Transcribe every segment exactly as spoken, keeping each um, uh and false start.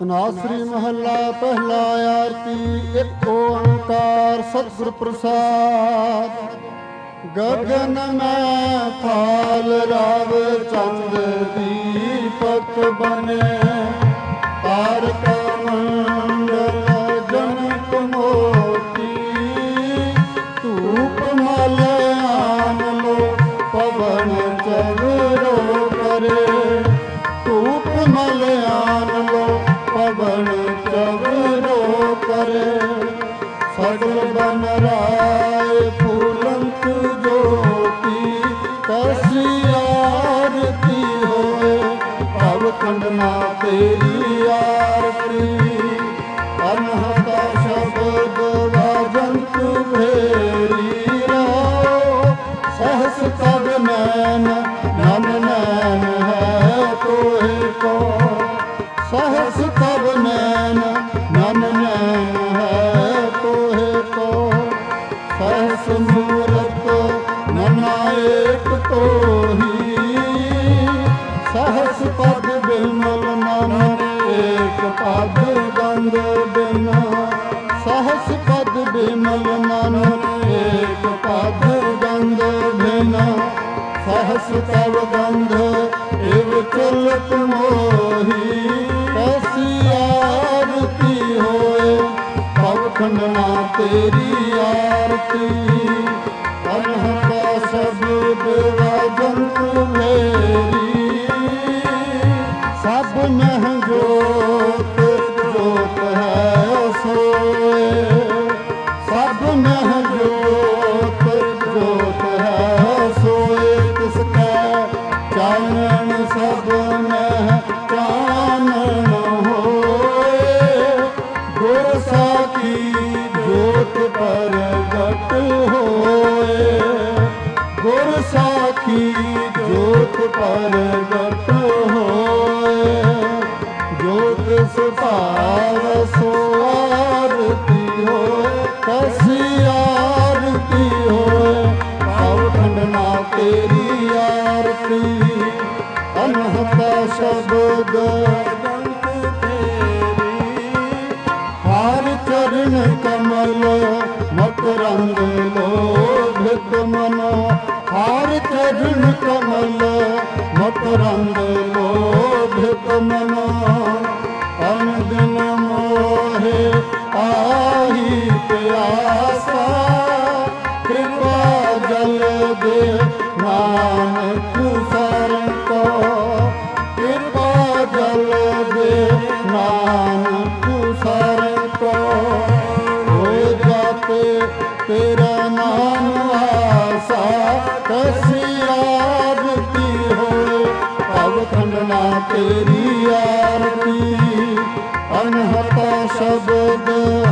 ਧਨਾਸਰੀ ਮਹੱਲਾ ਪਹਿਲਾ। ਆਰਤੀ ਇੱਕ ਓੰਕਾਰ ਸਤਿਗੁਰ ਪ੍ਰਸਾਦ। ਗਗਨ ਮੈਂ ਥਾਲ ਰਾਵ ਚੰਦ ਦੀਪਕ ਬਨੇ, ਤਾਰਕ ਮੰਡਲ ਜਨਕ ਮੋਤੀ, ਧੂਪ ਮਲ ਆਨ ਲੋ ਪਵਨ ਚਵਰੋ ਕਰੇ, ਧੂਪ ਮਲ ਆਨ ਲੋ ਪਵਨ ਚਵਰੋ ਕਰੇ। ਸਗਲ ਬਨ ਰਾਏ ਫੂਲੰਤ ਜੋਤੀ, ਤੈਸੀ ਆਰਤੀ ਹੋਏ ਭਵ ਖੰਡਨਾ ਤੇਰੀ ਆਰਤੀ। ਅਨਹਤਾ ਸ਼ਬਦ ਵਾਜੰਤ ਭੇਰੀ ਰੋ, ਸਹਸ ਤਬ ਨੈਨ ਨਨ ਨੈਨ ਹੈ ਤੋਹਿ ਕੋ, ਸਹਸ ਤਬ ਨੈਨ ਨਨ ਨੈਨ ਹੈ ਤੋਹਿ ਕੋ। ਸਹਸ ਮੂਰਤ ਨਨਾ ਏਕ ਤੋਹੀ, ਸਹਸ ਪਦ ਬਿਮਲ ਨਨ ਏਕ ਪਦ ਗੰਧ ਬਿਨ, ਸਹਸ ਪਦ ਬਿਮਲ ਨਨ ਏਕ ਪਦ ਗੰਧ ਬਿਨ। ਸਹਸ ਤਵ ਗੰਧ ਇਵ ਚਲਤ ਮੋਹੀ, ਤੈਸੀ ਆਰਤੀ ਹੋਏ ਭਵ ਖੰਡਨਾ ਤੇਰੀ ਆਰਤੀ। ਅਨਹਤਾ ਸ਼ਬਦ ਵਾਜੰਤ ਭੇਰੀ, ਸਭ ਮਹਿ ਜੋਤ ਜੋਤ ਹੈ ਸੋਏ, ਸਭ ਮਹਿ ਜੋਤ ਜੋਤ ਹੈ ਸੋਏ। ਤਿਸ ਕੈ ਚਾਨਣ ਸਭ ਮਹਿ ਚਾਨਣ ਹੋਏ, ਗੁਰ ਸਾਖੀ ਜੋਤ ਪ੍ਰਗਟ ਹੋਏ, ਗੁਰ ਸਾਖੀ ਜੋਤ ਪ੍ਰਗਟ ਹੋਏ। ਜੋਤ ਸੁਭਾਵ ਸੋ ਆਰਤੀ ਹੋਏ, ਤੈਸੀ ਆਰਤੀ ਹੋਏ ਭਵ ਖੰਡਨਾ ਤੇਰੀ ਆਰਤੀ। ਅਨਹਤਾ ਸ਼ਬਦ ਹਰਿ ਚਰਨ ਕਮਲ ਮਕਰੰਦ ਲੋਭਿਤ ਮਨ, ਹਰਿ ਚਰਨ ਕਮਲ ਮਕਰੰਦ ਲੋਭਿਤ ਮਨ। ਅਨ ਦਿਨ ਮੋਹਿ ਆਹੀ ਪਿਆਸਾ, ਕਿਰਪਾ ਜਲ ਦੇ ਨਾਨਕ ਸਰਨ ਕੋ, ਕਿਰਪਾ ਜਲ ਦੇ ਨਾਨਕ ਸਰਨ ਕੋ। ਹੋਏ ਜਾਤੇ ਤੇਰਾ ਨਾਮ ਆਸਾ, ਤੈਸੀ ਆਰਤੀ ਹੋਏ ਭਵ ਖੰਡਨਾ ਤੇਰੀ ਆਰਤੀ। ਅਨਹਤਾ ਸ਼ਬਦ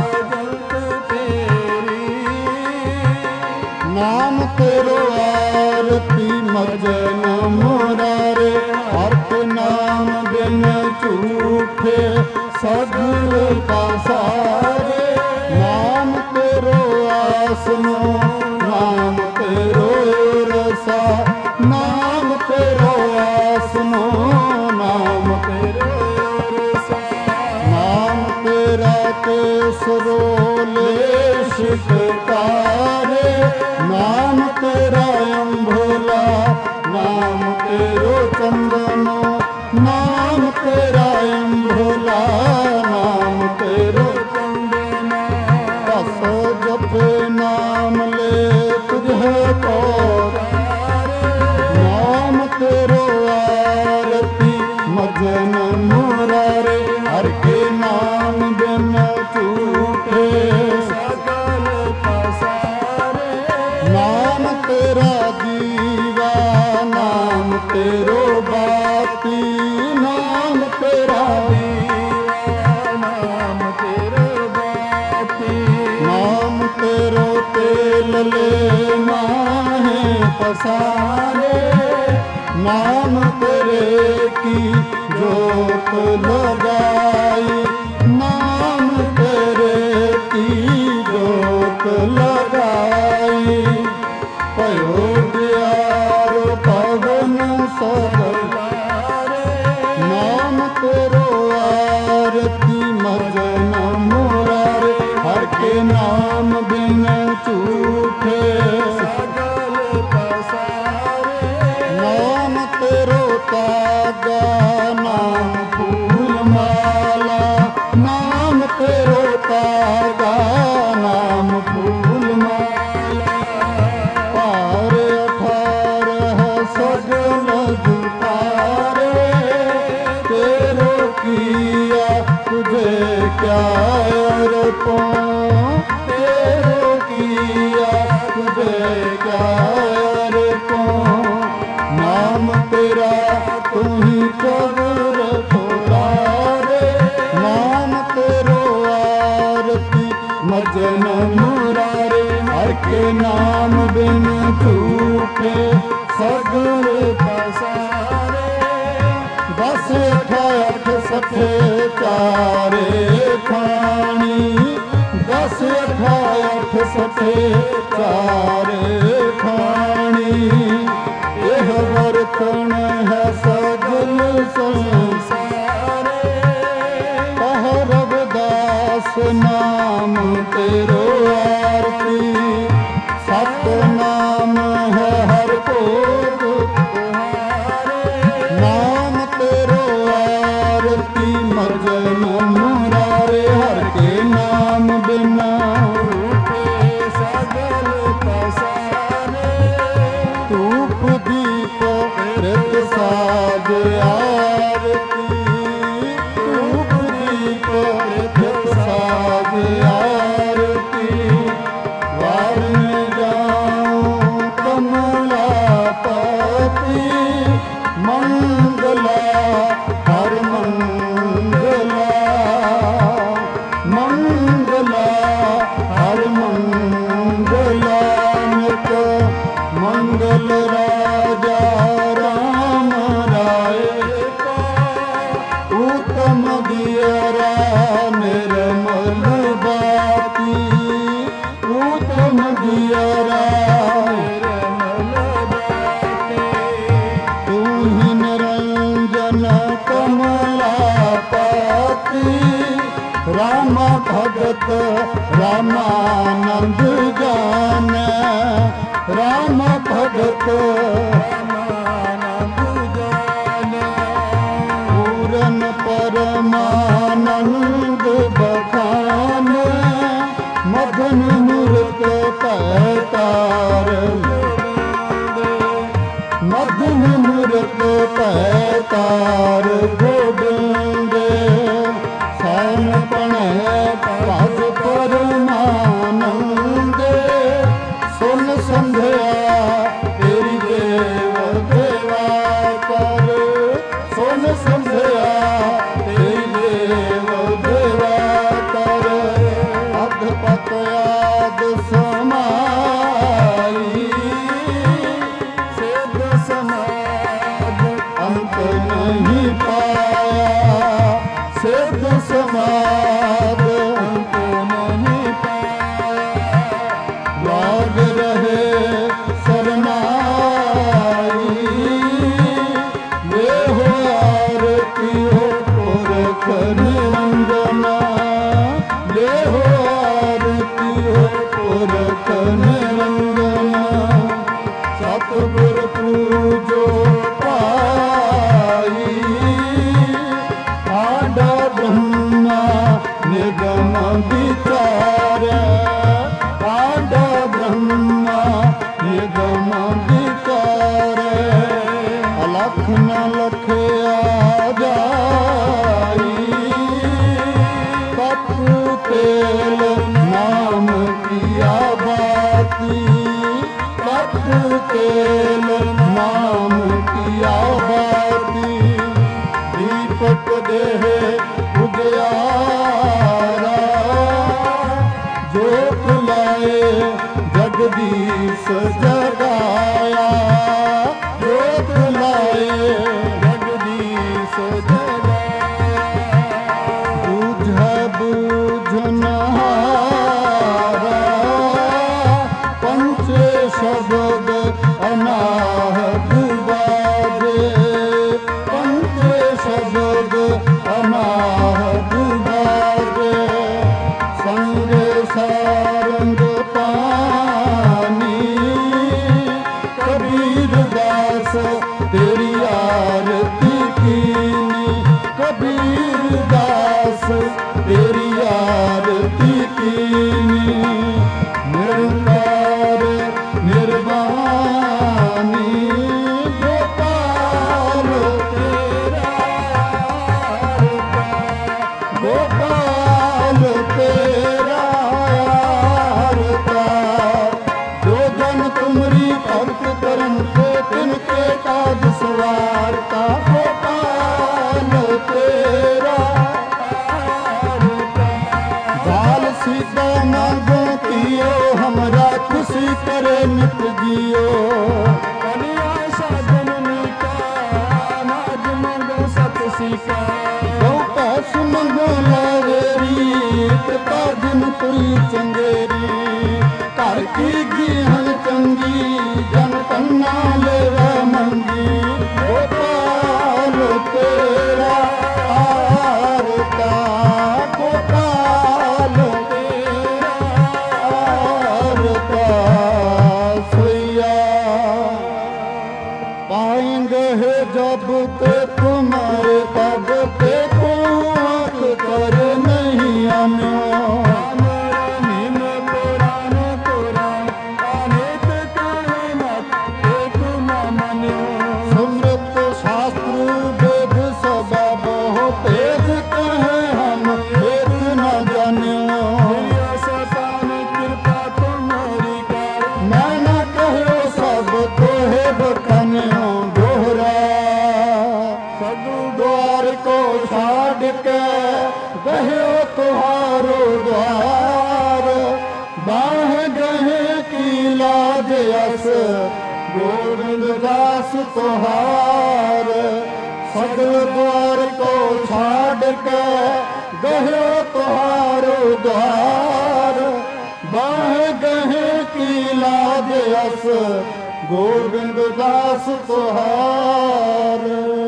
ਨਾਮ ਤੇਰੋ ਆਰਤੀ ਮਜਨ ਮੁਰਾਰੇ। ਅਰਥ ਨਾਮ ਬਿਨ ਝੂਠੇ ਸਗਲ ਪਾਸਾਰੇ, ਨਾਮ ਤੇਰੋ ਆਸਨੋ ਨਾਮ ਤੇਰੋ ਰਸਾ, ਨਾਮ ਤੇਰੋ ਆਸਨੋ ਨਾਮ ਤੇਰੋ ਰਸਾ। ਨਾਮ ਤੇਰਾ ਕੇਸਰੋ ਲੇਸ਼ ਤਾਰੇ, ਨਾਮ ਤੇਰਾ ਅੰਭੋਲਾ ਨਾਮ ਤੇਰੋ ਚੰਦਨ, ਨਾਮ ਤੇਰਾ ਅੰਭੋਲਾ ਨਾਮ ਤੇਰੋ ਚੰਦਨ। ਰਸ ਜਪੇ ਨਾਮ ਲੈ ਤੁਝੇ ਕੋ ਤਾਰੇ, ਨਾਮ ਤੇਰੋ ਆਰਤੀ ਮਜਨ ਮੁਰਾਰੇ। ਹਰ ਕੇ ਨਾਮ ਬਿਨ ਝੂਠੇ ਸਗਲ ਪਸਾਰੇ, ਨਾਮ ਤੇਰਾ ਜੀਵਾ ਨਾਮ ਤੇਰੋ ਬਾਤੀ, ਨਾਮ ਤੇਰਾ ਜੀਵਾ ਨਾਮ ਤੇਰੋ ਬਾਤੀ। ਨਾਮ ਤੇਰੋ ਤੇਲ ਲੈ ਮਾਹੇ ਪਸਾਰੇ, ਨਾਮ ਤੇਰੇ ਕੀ ਜੋਤ ਲਗਾਈ, ਨਾਮ ਤੇਰੇ ਕੀ ਜੋਤ ਲਗਾਈ। ਭਇਓ ਦਿਆਰ ਪਵਨ ਸਗਲ ਨਾਮ ਤੇਰੋ ਆਰਤੀ। लागा नाम फूल माला, नाम तेरो तागा नाम फूल माला। पार अठारह सगल जुटारे, तेरो किया तुझे क्या अर्पण, तेरो किया तुझे क्या अर्पण। नाम तेरा तू ही कब्र खोलारे, नाम तेरो आरती मजन मुरारे। हर के नाम बिन झूठे सगल पसारे, दस अठ सठे चारे खानी, दस अठ सठे चारे खानी। यह बर्तन है सगल संसारे, कह रविदास नाम तेरो आरती। सत नाम है हर भोग तुम्हारे, नाम तेरो आरती मजन मुरारे। हर के नाम बिना रूपे सगल पसारे, धूप दीप ऋत साज आरती, धूप दीप ऋत साज आरती। वार में जाऊं कमलापति, मंगला हर मंगला, मंगला हर मंगला। नित मंगल राजा राम राय का, उत्तम दियरा निर्मल बाती, उत्तम दियरा निर्मल बाती। तू ही निरंजन कमलापति, राम भगत रामानंद जान, राम भगत रामानंद जान। पूरन परमानंद बखान, मदन मूर्त पैतार, मदन मूर्त पैतार गोविंद। सैन पणे पद परमानंद, सुन संध्या तेरी देव देवा कर, सुन संध्या तेरी देव देवा कर। अधपत आद समाई, सिद्ध समाज अंत नहीं पाया, सिद्ध समाज अंत नहीं पाया। लाग रहे शरणाई, ये हो आरती हो पुरख निरंजना, ये हो आरती हो पुरख निरंजना। सतगुर पूजो पाई, आडा ब्रह्मा निगम विचार, आडा ब्रह्मा निगम विचार। अलख न लखया जाई, कप तेल नाम किया बाती, कप तेल नाम किया बाती। दीपक देह उजियारा, जोत लाए जगदीश जगाया, जोत लाए जगदीश जगाया। बुझ बुझनहारा, पंच शब्द अनाहत बाजे, पंच शब्द अनाहत बाजे। संग सारंग पानी, कबीर दास तेरी आरती की। तेरी आरती कीनी। निरंकार निर्वाणी गोपाल तेरा आरता, गोपाल तेरा आरता। जो जन तुमरी भक्त करन को तिनके काज सवारता, गोपाल तेरा आरता। जाल सीता मांगो कियो हमरा खुशी करे नित जियो। कलिया साधन का नाज मंगो सत सीका। गौ पैस मंगो लावेरी कृपा दिन पुरी चंगेरी। घर की गीहन चंगी जन कन्ना लेवा मंगी। गोपाल तेरा आरता, गोपाल तेरा आरता। सोया पाएंगे जब ते तुम्हारे तब ते को आँख कर नहीं आनो। सुमृत शास्त्र वेद सदा बहु तेज कहे हम एक न जान्यो। कृपा तुम्हारी कर मैं न कहो सब तोहे बखान्यो। दोहरा सदु द्वार को छाड़ के गहे तुहारो द्वार। बाह गहे की लाज अस गोविंद दास तुहार। सगल द्वार को छाड़ के गहे तुहारो द्वार। बाह गहे की लाज अस गोविंद दास तुहार।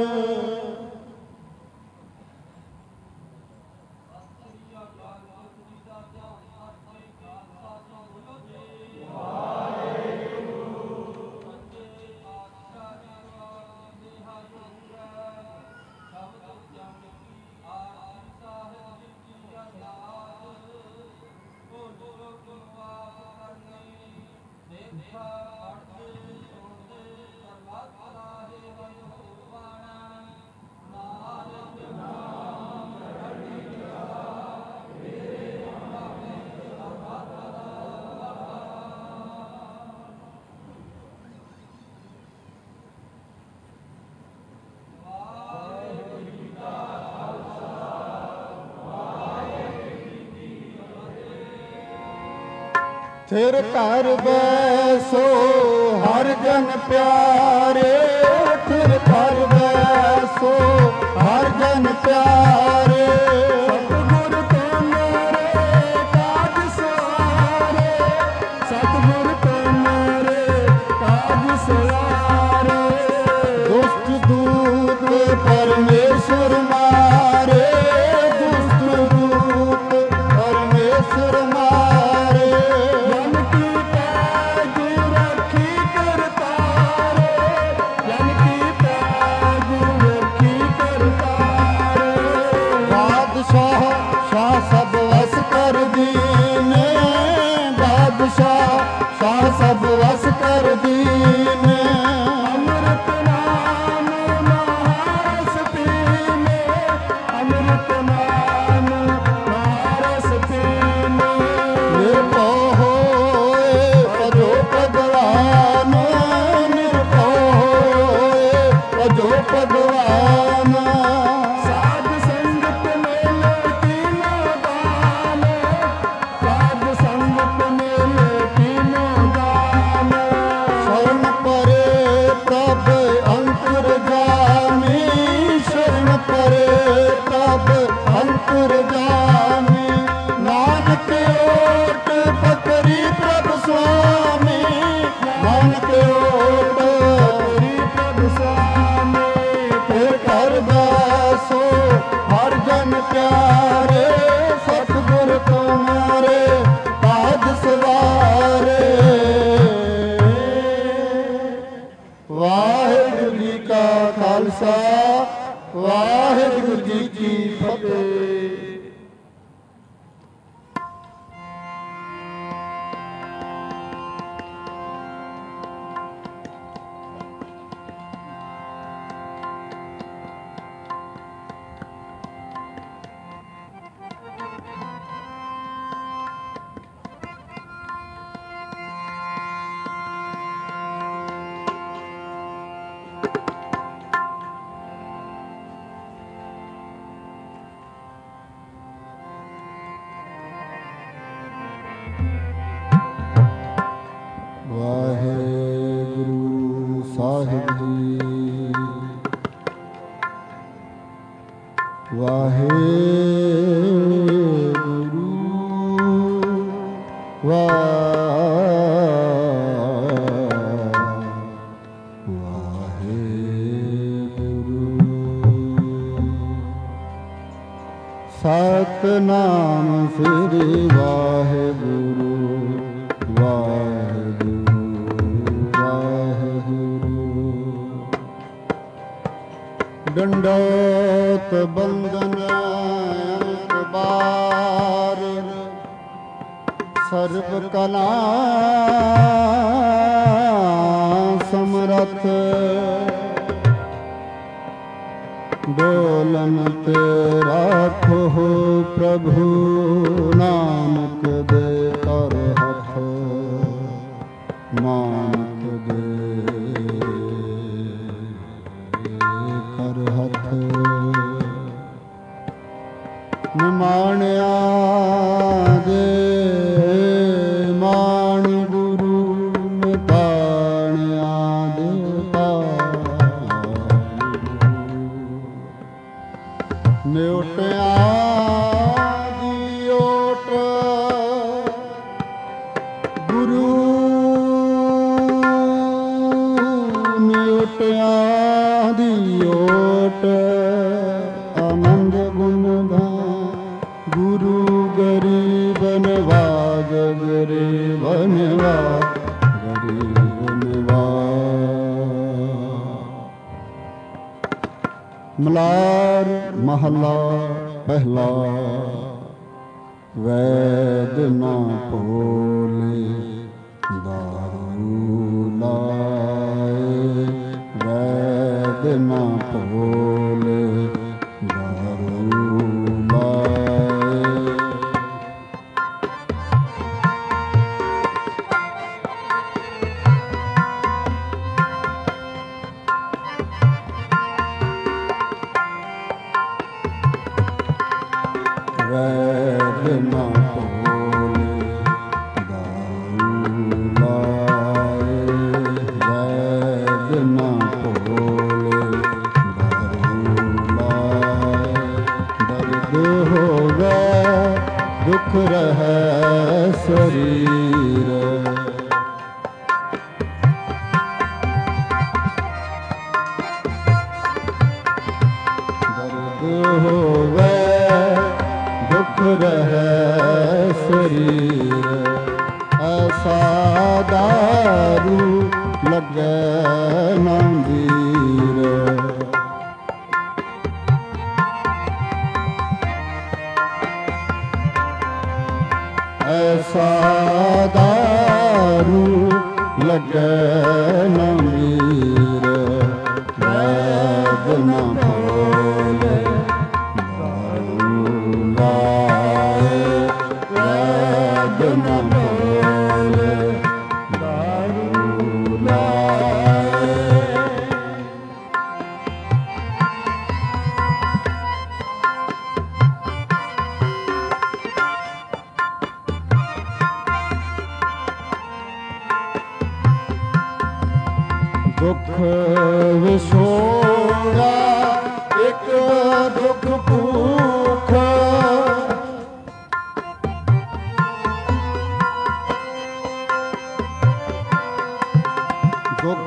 फिर कर बैसो हर जन प्यारे। फिर कर बैसो हर जन प्यारे। सतगुर तो मेरे काज सवारे। सतगुर तो मेरे काज सवारे। दुष्ट दूत परमेश्वर मारे। दुष्ट दूत परमेश्वर मारे। शाह सब वस कर दीने। बादशाह शाह सब वस कर दीने। अमृत नाम महारस पीने। अमृत नाम महारस पीने। निर्भय होए भजो भगवान। निर्भय होए भजो भगवान। नानक ओट पकड़ी प्रभु स्वामी। नानक ओट पकड़ी प्रभु स्वामी। फिर कर बैसो हर जन प्यारे। सतगुर तुम्हारे काज सवारे। वाहिगुरु जी का खालसा वाहिगुरु जी की फतेह। ਵਾਹਿਗੁਰੂ ਵਾਹਿਗੁਰੂ। ਸਤਿਨਾਮ ਸ੍ਰੀ ਵਾਹਿਗੁਰੂ ਵਾਹਿਗੁਰੂ ਵਾਹਿਗੁਰੂ। ਡੰਡੋਤ ਬੰਦਨ ਅੰਤਬਾਰ ਸਰਬ ਕਲਾ ਸਮਰਥ। ਡੋਲਨ ਤੇ ਰਾਖੋ ਪ੍ਰਭੂ ਨਾਨਕ ਦੇ ਕਰ ਹੱਥ। ਨਾਨਕ ਦੇ ਕਰ ਹੱਥ। ਨਿਮਾਣਿਆ ਦੇ ਮਾਣ ਗੁਰੂ ਨਿਤਾਣਿਆ ਦੇ ਨਿਉਟਿਆ ਦੀ ਓਟ ਗੁਰੂ ਨਿਉਟਿਆ ਦੀ ਓਟ। ਆਨੰਦ ਗੁਣ ਦਾ ਗੁਰੂ ਗਰੀਬ ਨਵਾਜ ਗਰੀਬ ਨਵਾਜ ਗਰੀਬ ਨਵਾਜ। ਮਲਾਰ ਮਹਲਾ ਪਹਿਲਾ। ਵੈਦ ਨਾ ਭੋਲੇ ਦਾਰੂ ਲਾਏ। ਵੈਦ ਨਾ ਭੋਲੇ ਦਾਰੂ ਲਾਏ। ਵੈਦ ਨਾ ਭੋਲੇ ਦਾਰੂ ਲਾਏ। ਵੈਦ ਨਾ ਭੋਲੇ ਦਾਰੂ ਲਾਏ। ਦਰਦ ਹੋਵੇ ਦੁੱਖ ਰਹੈ ਸਰੀਰ। ਦਰਦ ਹੋਵੇ ਦੁੱਖ ਰਹੈ ਸਰੀਰ। ਐਸਾ ਦਾਰੂ ਲੱਗੈ ਨਾ ਵੀਰ। ਐਸਾ ਦਾਰੂ ਲੱਗੈ ਨਾ ਵੀਰ। ਵੈਦ ਨਾ ਭੋਲੇ ਵੈਦ ਨਾ ਭੋਲੇ ਦਾਰੂ ਲਾਏ। ਦੁੱਖ ਵਿਛੋੜਾ ਇੱਕ ਦੁੱਖ ਭੂਖ। ਦੁੱਖ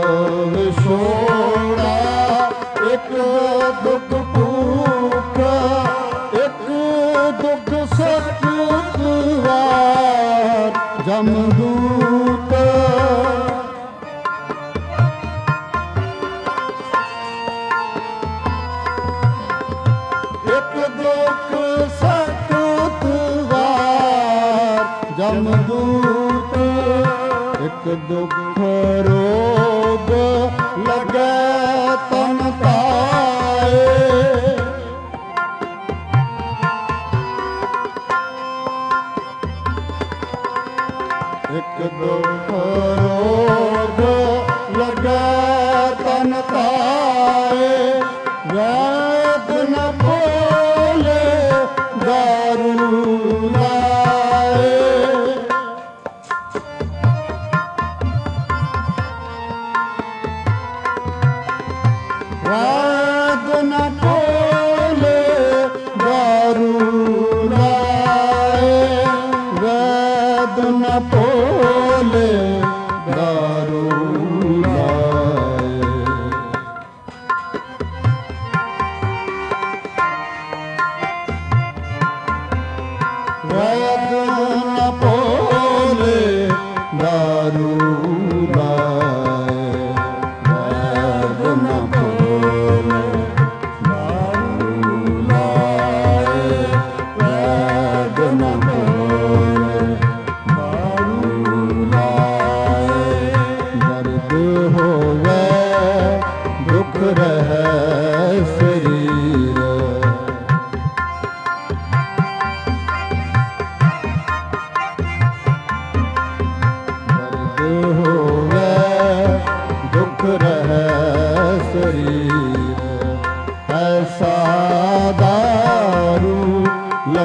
ਵਿਛੋੜਾ ਇੱਕ ਦੁੱਖ ਭੂਖ। ਇੱਕ ਦੁੱਖ ਸਖਤ ਵਾਰ ਜਮਦੂਤ। ਇੱਕ ਦੁੱਖ ਸਖਤ ਵਾਰ ਜਮਦੂਤ। ਇੱਕ ਦੁੱਖ ਰੋਗ ਲਗੈ ਤਨ ਤਾਏ। ਇੱਕ ਦੁੱਖ ਰੋਗ ਲਗੈ ਤਨ ਤਾਏ। ਵੈਦ ਨ ਭੋਲੇ ਦਾਰੂ ਲਾਏ। ਵੈਦ ਨ ਭੋਲੇ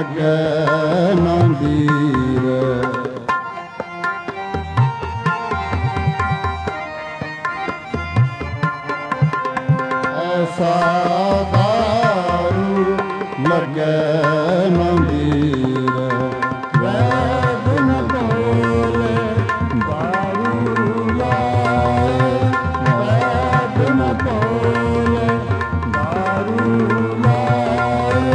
लगे न दीर। ऐसा दारू लगे न दीर। वैद न बोले दारू लाए, वैद न बोले दारू लाए।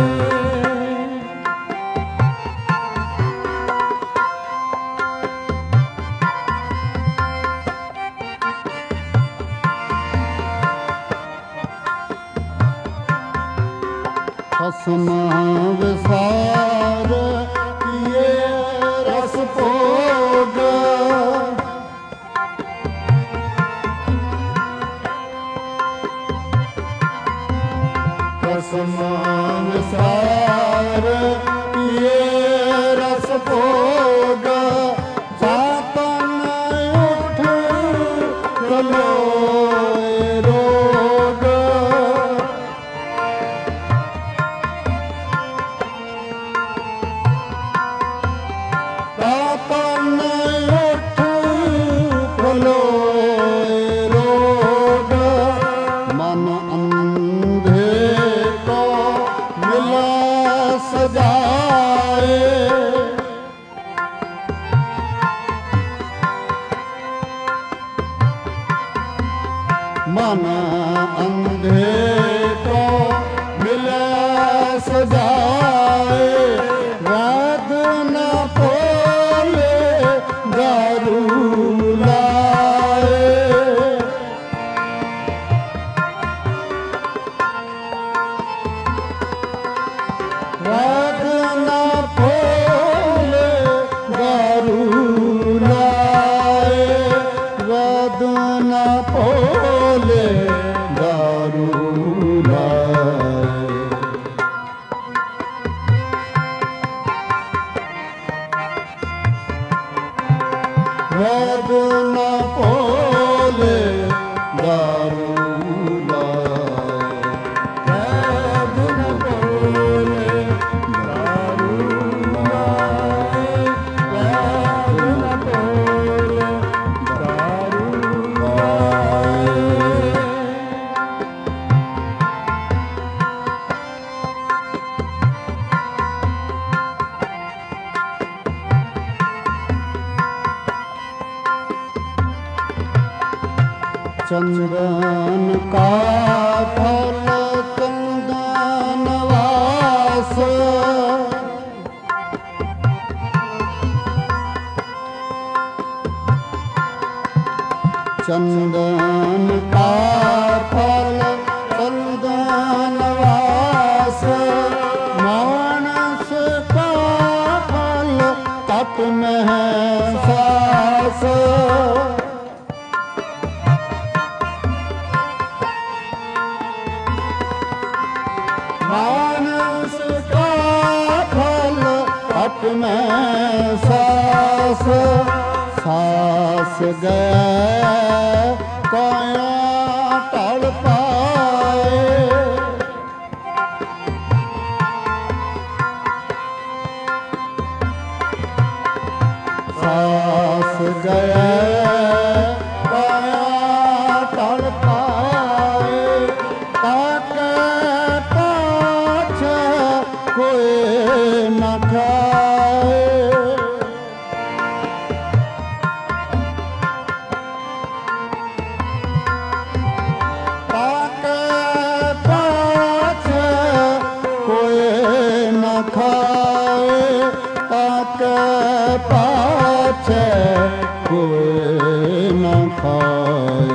खसम विसार किए रस भोग। खसम विसार किए रस भोग। सातन उठ कलोए रोग। सातन उठ कलोए रोग। मन अंधे को मिला सजाए। मन अंधे को मिला सजाए। वैद न बोले दारू लाए। वैद न बोले दारू लाए। वैद न बोले दारू लाए। वैद न बोले दारू लाए। वैद न बोले दारू लाए। वैद न बोले दारू लाए। चंदन का फल चंदन वास। चंदन का फल चंदन वास। मानस का फल तप में है सास। मानस का फल अपने सास। सास गया काया टल पाए। सास गया काया टल पाए। ताके पाछे कोई न खाए। ताके पाछे कोई न खाए। ताके पाछे कोई न खाए।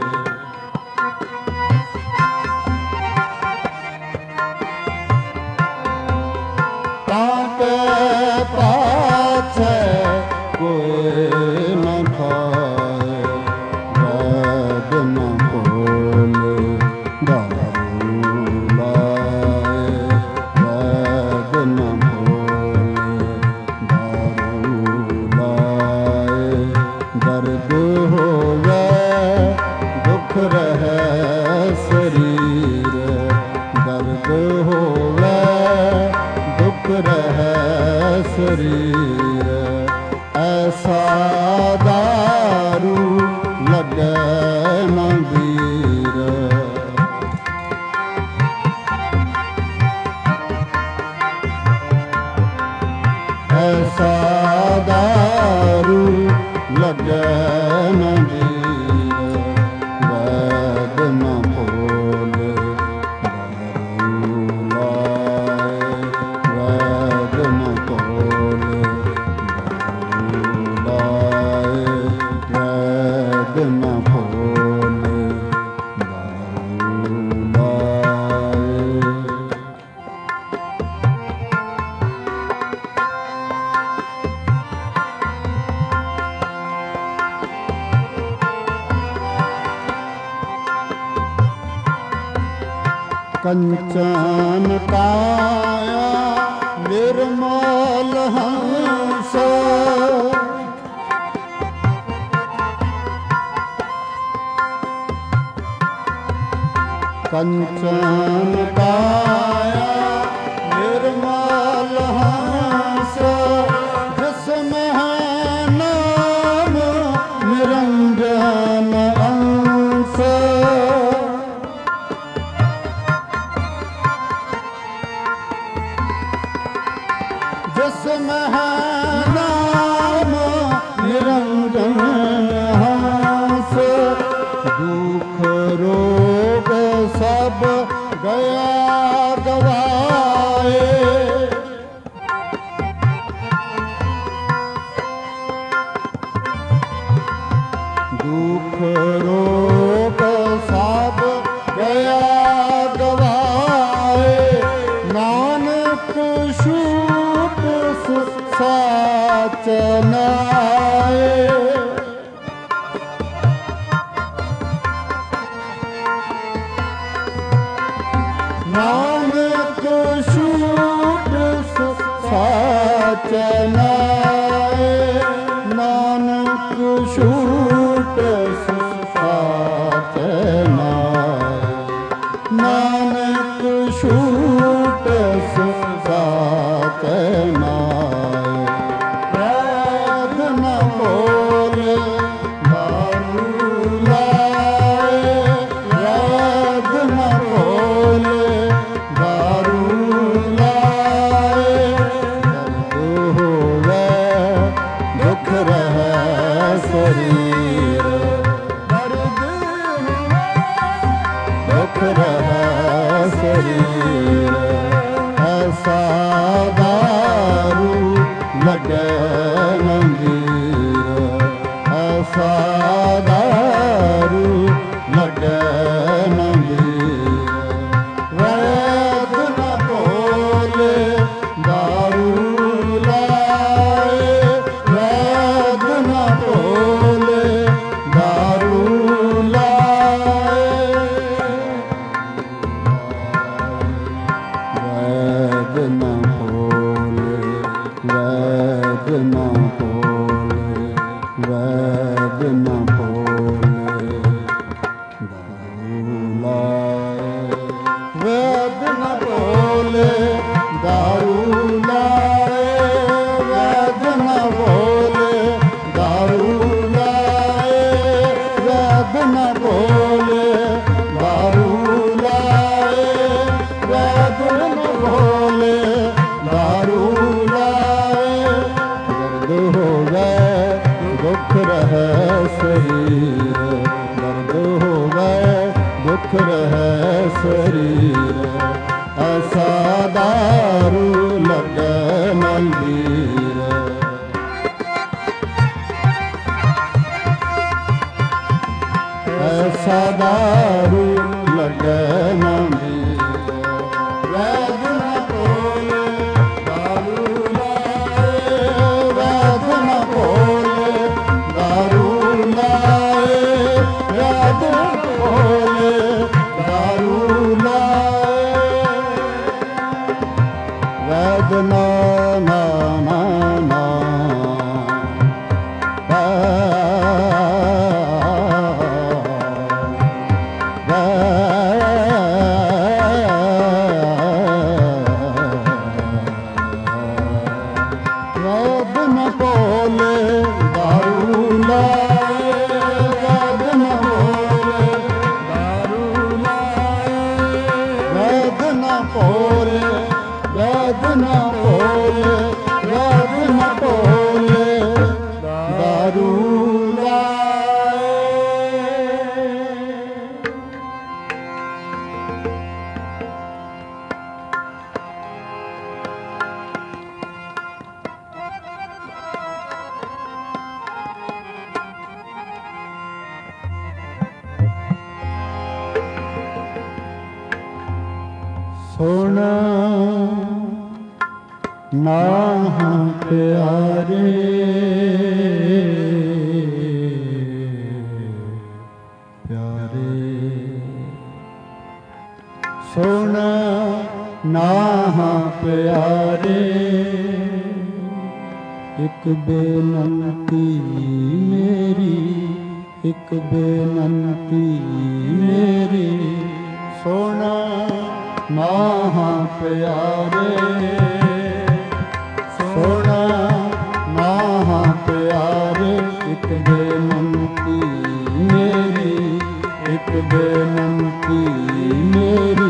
ताके पाछे कोई न खाए। वैद न बोले दारू लाए। वैद न बोले दारू लाए। दर्द होवे दुख रहे शरीर। दर्द होवे दुख दुख रहे शरीर ऐसा दारू लगे न वीर। ऐसा दारू लगे न वीर वैद न बोले दारू लाए। वैद न बोले दारू लाए। वैद न बोले दारू लाए। कंचन काया निर्मल हंस। कंचन काया निर्मल हंस जिसमें है नाम निरंजन अंश। जिसमें है नाम निरंजन हंस। दुख रोग सब गया गवाए। दुख रोग सब गया गवाए। नानक छूट साच नाए। नानक छूट साच नाए। नानक छूट साच नाए। नानक छूट साच नाए। वैद न बोले दारू लाए। वैद न बोले दारू लाए। दर्द होवे दुख रहे शरीर। दर्द दुख रहे शरीर ऐसा दारू लगे न वीर। ऐसा दारू लगे न वीर। वैद न बोले दारू लाए। वैद न बोले दारू लाए। वैद न बोले वैद न बोले वैद न बोले दारू लाए। वैद न बोले दारू लाए। वैद न बोले दारू लाए। वैद न बोले दारू लाए। वैद न बोले दारू लाए। दर्द हो गए दुख रहे शरीर। दर्द हो गए दुख रहे शरीर ऐसा दारू लगे न वीर। ऐसा दारू लगे न वीर। वैद न बोले दारू लाए। वैद न बोले दारू लाए। वैद न बोले दारू लाए। वैद न ना ना ना ਭੋਲੇ ਵੈਦ ਨਾ ਭੋਲੇ ਵੈਦ ਨਾ ਭੋਲੇ ਦਾਰੂ ਲਾਏ। ਸੁਣ ਨਾਮ ਪਿਆਰੇ ਪਿਆਰੇ ਸੁਣ ਨਾਮ ਪਿਆਰੇ ਇੱਕ ਬੇਨੰਤੀ ਮੇਰੀ ਇੱਕ ਬੇਨੰਤੀ ਮੇਰੀ ਸੁਣ ਨਾਹ ਪਿਆਰੇ ਸੁਣ ਨਾਹ ਪਿਆਰੇ ਇੱਕ ਬੇਨੰਤੀ ਮੇਰੀ ਇੱਕ ਬੇਨੰਤੀ ਮੇਰੀ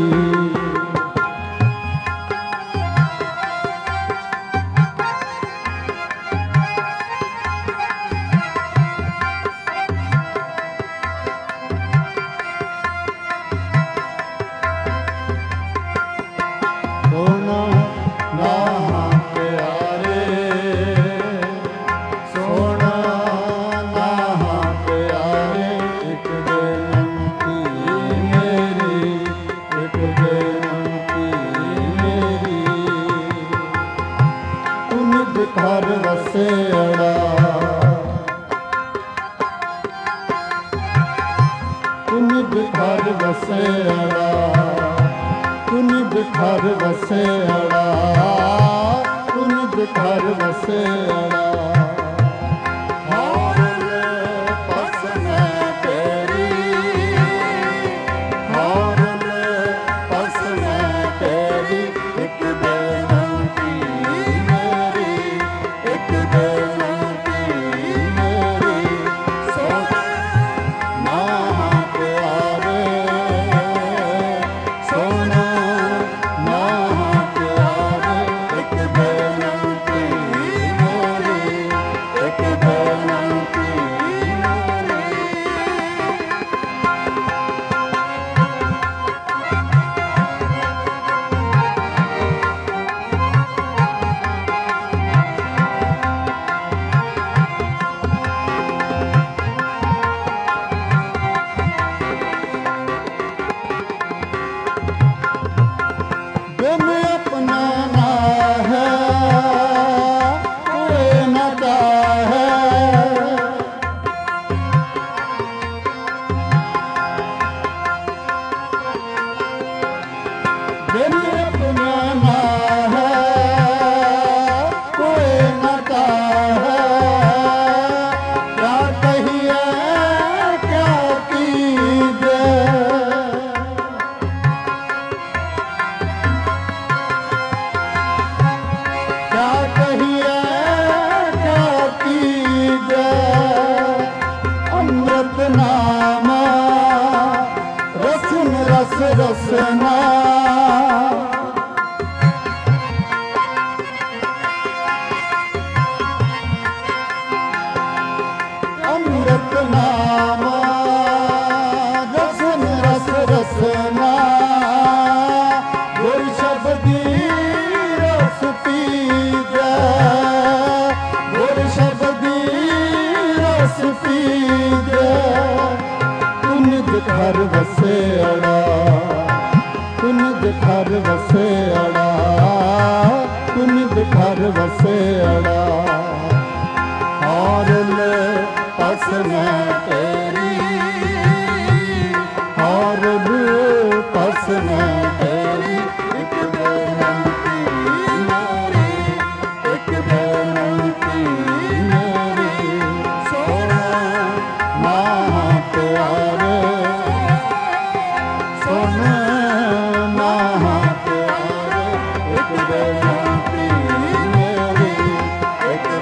ਘਰ ਵਸੇੜਾ ਤੁਨਿਬ ਘਰ ਵਸੇੜਾ ਤੁਨਿਬ ਘਰ ਵਸੇੜਾ ਤੁਨਿਬ ਘਰ ਵਸੇੜਾ ਰਸਨਾ ਅੰਮ੍ਰਿਤ ਨਾਮ ਰਸਨ ਰਸ ਰਸਨਾ ਗੁਰ ਸ਼ਬਦੀ ਰਸ ਪੀਜੈ ਗੁਰ ਸ਼ਬਦੀ ਰਸ ਪੀਜੈ ਤੁਨਿਬ ਘਰ ਵਸੇੜਾ ਤੁਨਿਬ ਘਰ ਵਸੇੜਾ ਤੁਨਿਬ ਘਰ ਵਸੇੜਾ ਔਰ ਲੈ ਪਸ ਮੈਂ ਤੇਰੀ ਔਰ ਲੈ ਪਸ ਮੈਂ ਤੇਰੀ ਇੱਕ ਬੇਨੰਤੀ ਮੇਰੀ ਇੱਕ ਬੇਨੰਤੀ ਮੇਰੀ ਸੋਹਣਾ ਨਾਮ ਪਿਆਰੇ ਸੋਹਣਾ ਨਾਮ ਪਿਆਰੇ ਇੱਕ ਬੇਨੰਤੀ ਮੇਰੀ ਇੱਕ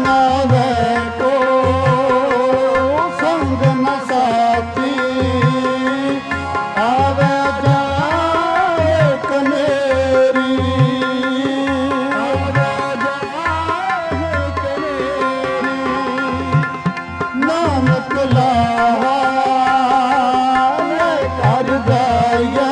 नावे को संग न साथी आवे जाए कनेरी आवे जाए कनेरी नानक लाहा कर गाया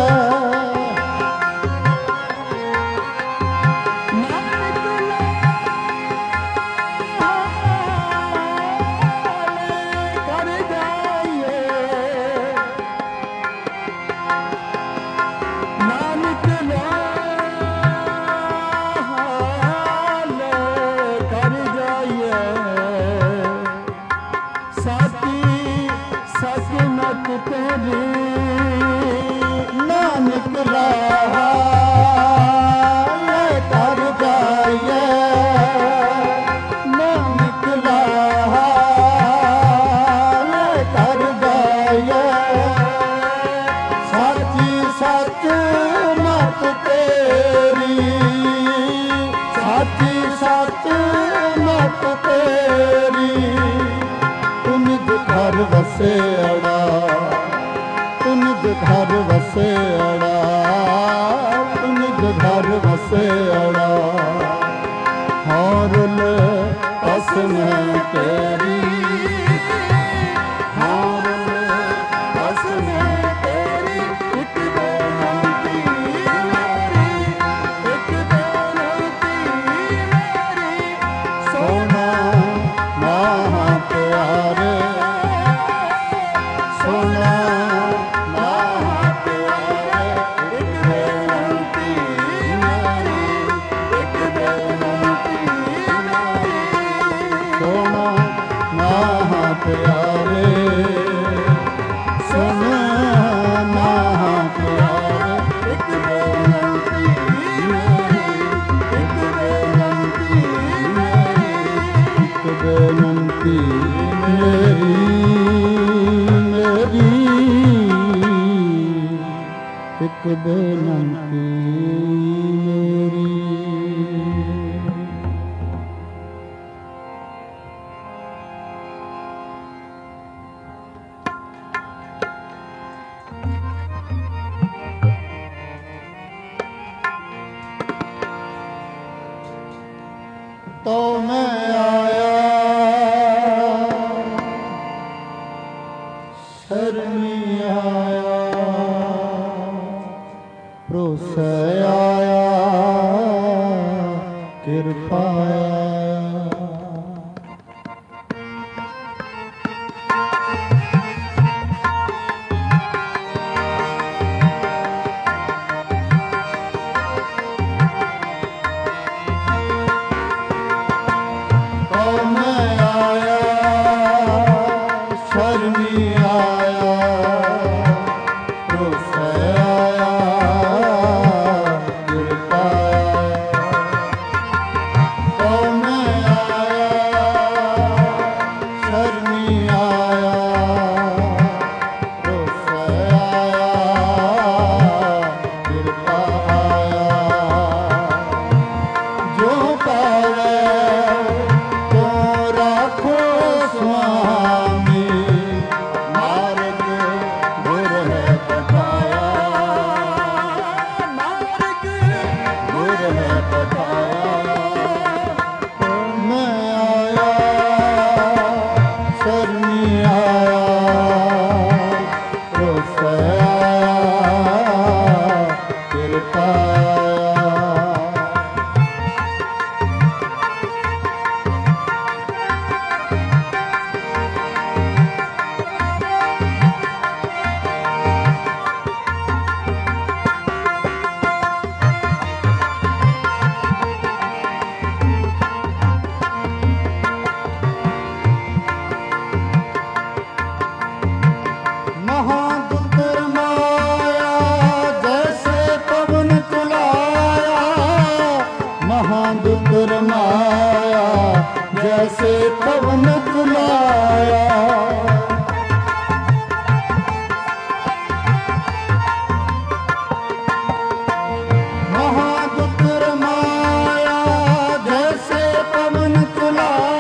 नानक लाहा कर गाया नानक लाहा कर गाया साची सच मत तेरी साची सच मत तेरी तुम घर वसे अड़ा तुम घर वसे अड़ा तुम घर वसे अड़ा हारुल असम तेरी हारुल असम तेरी एक बेनती मेरी एक बेनती मेरी सोना महा प्यारे सोना प्यारे सुना महा प्यारे एक बेनती मेरी एक बेनती मेरी एक बेनती मेरी मेरी एक बेनती मेरी। तो मैं आया शर्मी आया प्रोसे आया कृपा जैसे पवन चलाया महादुख रमाया जैसे पवन चलाया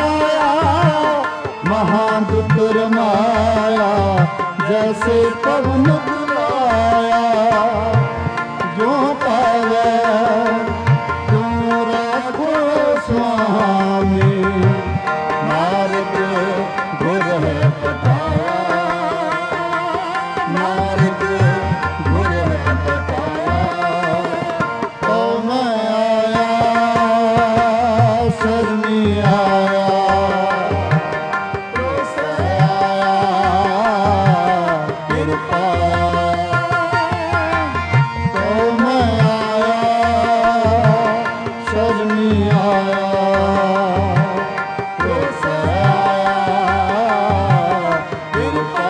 जहाँ दुख रमाया, जैसे पवन बुलाया, जो पावे तुम राखो स्वामी, मार्ग गुर है बताया, मार्ग गुर है बताया। ओ मैं आया शरणी आया, तो से आया कृपा। तो मैं आया शरणी आया, तो से आया कृपा।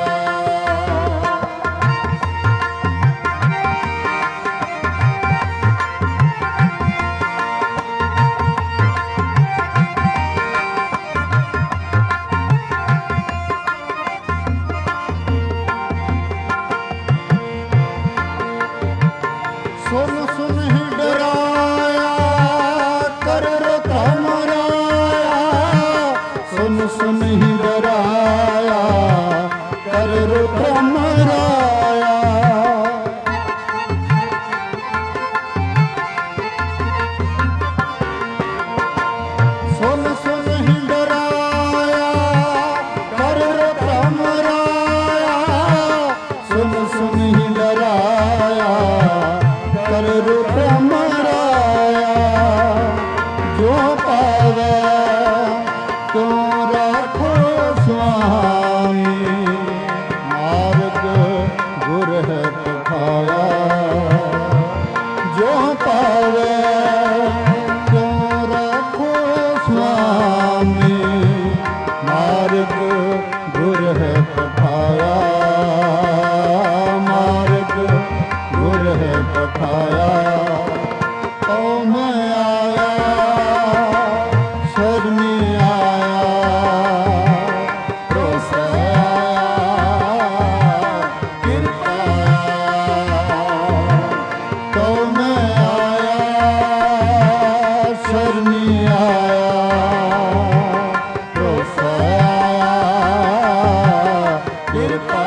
सुन सुन ही डराया, कर रता मराया, सुन सुन ही डराया, कर रता मराया। सुन सुन ही डराया, कर रता मराया, सुन सुन ही डराया, कर रूप मराया। जो पावे तो राखो स्वामी, मार्ग गुर है पठाया। जो पावे तो राखो स्वामी, मार्ग गुर है पठाया, मार्ग गुर है पठाया। ओ मैं आया शरणी आया, तो से आया कृपा। तो मैं आया शरणी आया, तो से आया कृपा।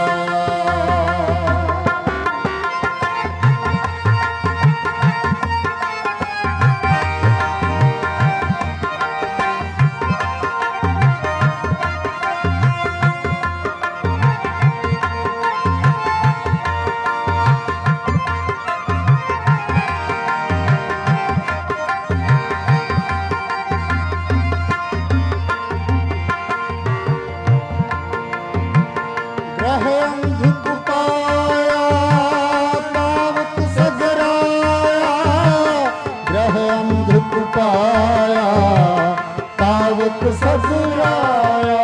ग्रह अंध पाया, पावक सजराया, ग्रह अंध पाया, पावक सजराया।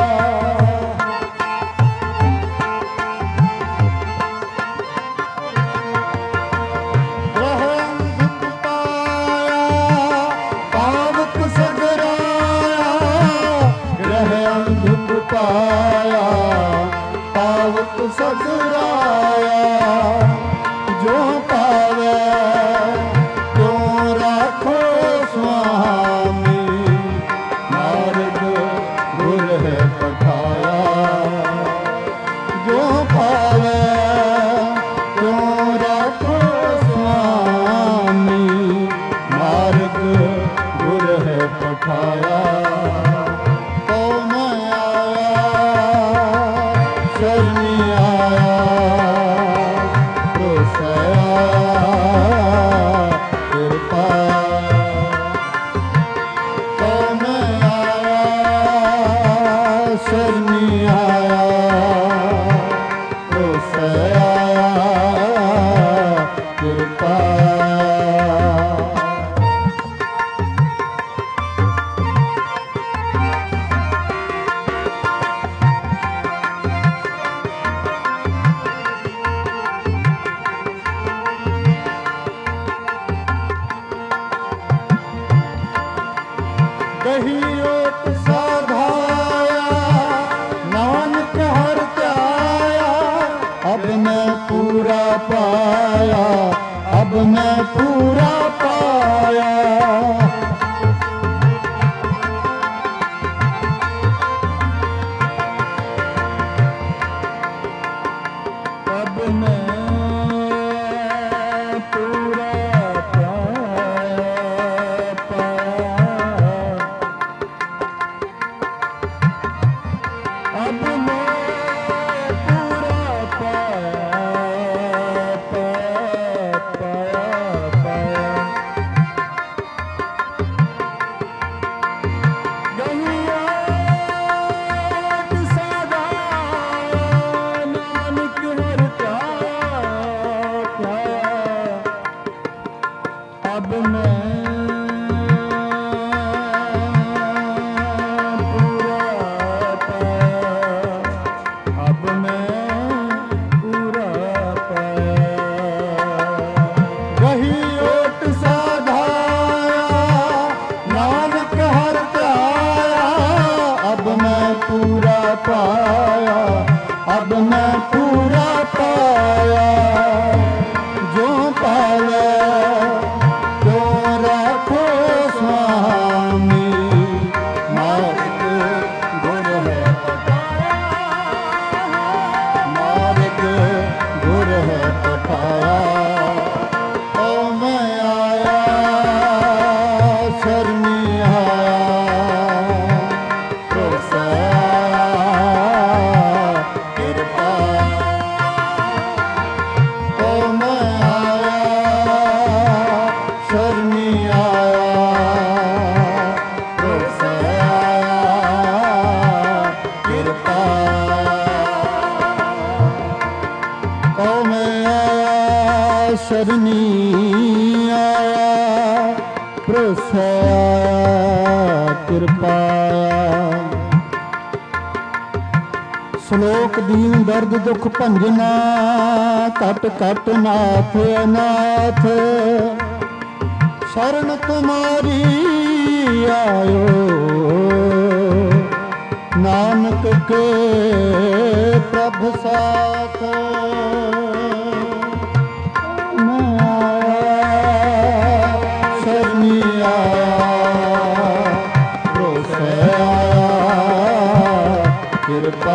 ग्रह अंध पाया, पावक सजराया, ग्रह अंध पाया, पावक सजराया। जो पावे तो राखो स्वामी, मार्ग गुर है पठाया। जो पावे तो राखो स्वामी, मार्ग गुर है पठाया। तो मैं आया शरणी आया, तो से आया कृपा। तो मैं आया शरणी आया, तो से आया कृपा। दही ओट साधाया, पाया, अब मैं पूरा पाया। जो पावे जो राखो स्वामी, मार्ग गुर है पठाया, मार्ग गुर है पठाया। ओ मैं आया शरणी आया, प्रोसाया कृपा। ओ मैं आया शरणी आया, प्रोसाया कृपा। ओ मैं आया शरणी आया, प्रोसाया कृपा। ਸ਼ਲੋਕ ਦੀਨ ਦਰਦ ਦੁਖ ਭੰਜਨਾ, ਘਟ ਘਟ ਨਾਥ ਅਨਾਥ। ਸ਼ਰਨ ਤੁਮਾਰੀ ਆਇਓ, ਨਾਨਕ ਕੇ ਪ੍ਰਭ ਸਾਥ। ਮੈਂ ਆਇਆ ਸ਼ਰਨੀ ਆਇਆ, ਭਰੋਸੇ ਆਇਆ ਕਿਰਪਾ।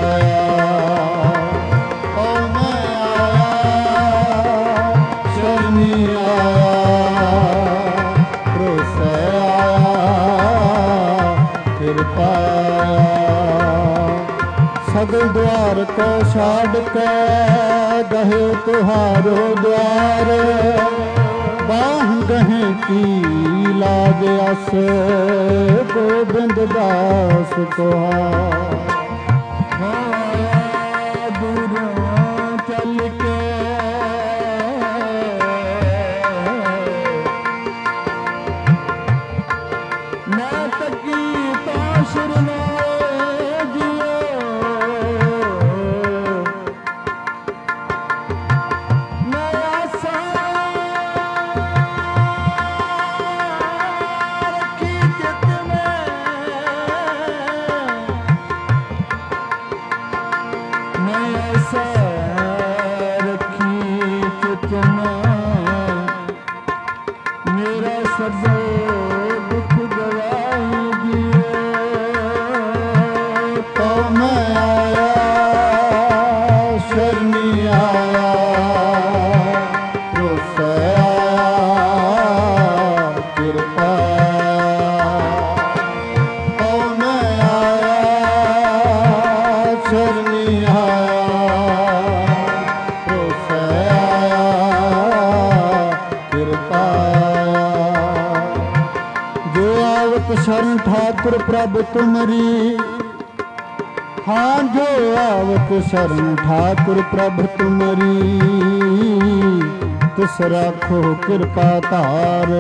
सगल द्वार को छाड़ के गहे तुहारो द्वार, बाह गहे की लाग अस गोबिंद दास तुहार। दूरों चल के मैं तकी तो शरणा शरण ठाकुर प्रभ तुमरी। हाँ जो आवत शरण ठाकुर प्रभ तुमरी, तिस राखो कृपा तार।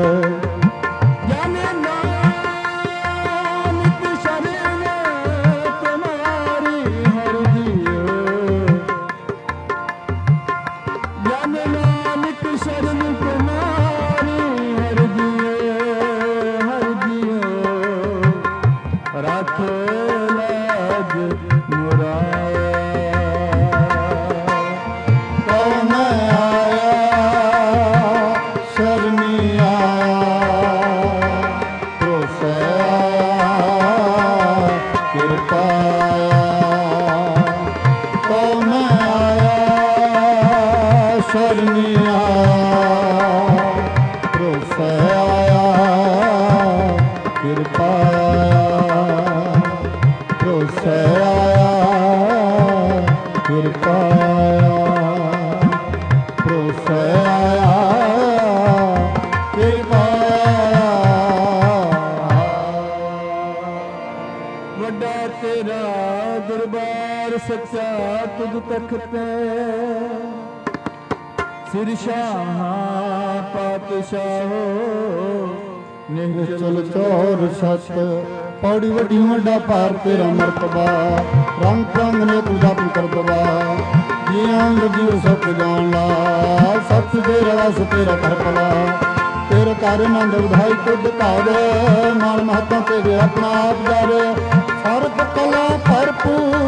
निश्चल चौर सत पौड़ी वड्डी वड्डा पार तेरा मरतबा। रंग रंग ने तू जप कर दबा, जियां जीव सत जान ला। सत तेरा रस तेरा कर पला, तेरे घर नंद उधाई कुद कावे। मान महता तेरे अपना आप जावे, सर्ब कला भरपूर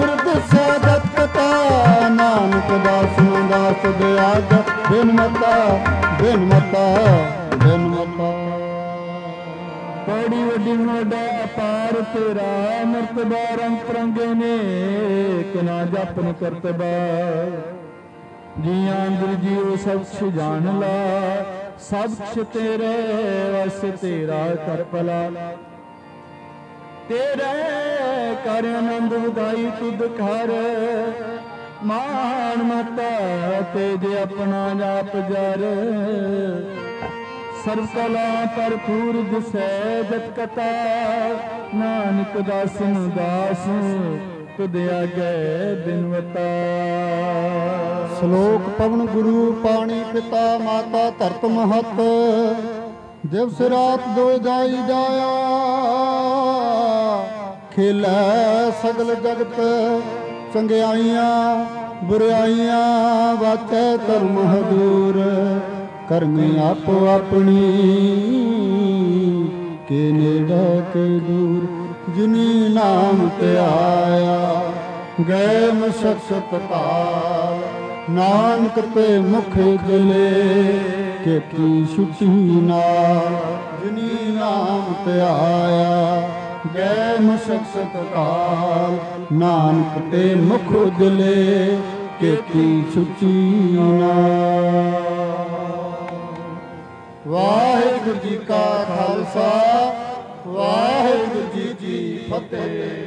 ਬਿਨ ਮਤਾ ਬਿਨ ਮਤਾ। ਬੜੀ ਵੱਡੀ ਮੋਢਾ ਪਾਰ ਤੇਰਾ ਮਰਤਬਾ ਰੰਗ ਤਰੰਗੇ ਨੇ ਕਿਨਾ ਜਪਨ ਕਰਤਬਾ। ਜੀਆਂ ਅੰਦਰ ਜੀਉ ਸਭ ਕੁਛ ਜਾਣ ਲਾ ਸਭ ਕੁਛ ਤੇਰੇ ਵਸ ਤੇਰਾ ਕਰ ਭਲਾ। ਤੇਰੇ ਕਰ ਆਨੰਦ ਉਦਾਈ ਤੁਧ ਘਰ ਮਾਨ ਮਤਾ ਤੇਜ ਆਪਣਾ ਜਾਪ ਜਰ। ਸਰਬ ਕਲਾ ਭਰਪੂਰ ਦਿਸੈ ਜਤ ਕਥਾ ਨਾਨਕ ਦਾਸਨ ਦਾਸ ਤੁਧ ਆਗੇ ਬਿਨਵਤਾ। ਸ਼ਲੋਕ ਪਵਨ ਗੁਰੂ ਪਾਣੀ ਪਿਤਾ ਮਾਤਾ ਧਰਤ ਮਹਤ ਦਿਵਸ ਰਾਤ ਦੋਇ ਜਾਈ ਜਾਇਆ। ਖੇਲੈ ਸਗਲ ਜਗਤ ਚੰਗਿਆਈਆਂ ਬੁਰਾਈਆਂ ਵਾਚੈ ਧਰਮ ਹਦੂਰ। ਕਰਮੀ ਆਪੋ ਆਪਣੀ ਕੇ ਨੇੜੇ ਕੇ ਦੂਰ। ਜਿਨੀ ਨਾਮ ਤੇ ਆਇਆ ਗਏ ਮਸਕਤ ਕਾਲ ਨਾਨਕ ਤੇ ਮੁਖ ਜਲੇ ਕੀਤੀ ਛੁੱਟੀ ਨਾਲ। ਜਿਨੀ ਨਾਮ ਤੇ ਆਇਆ ਗਏ ਮਸਕਤ ਕਾਲ ਨਾਨਕ ਤੇ ਮੁਖ ਜਲੇ ਕੀਤੀ ਛੁੱਟੀ ਨਾਲ। ਵਾਹਿਗੁਰੂ ਜੀ ਕਾ ਖਾਲਸਾ ਵਾਹਿਗੁਰੂ ਜੀ ਕੀ ਫਤਿਹ।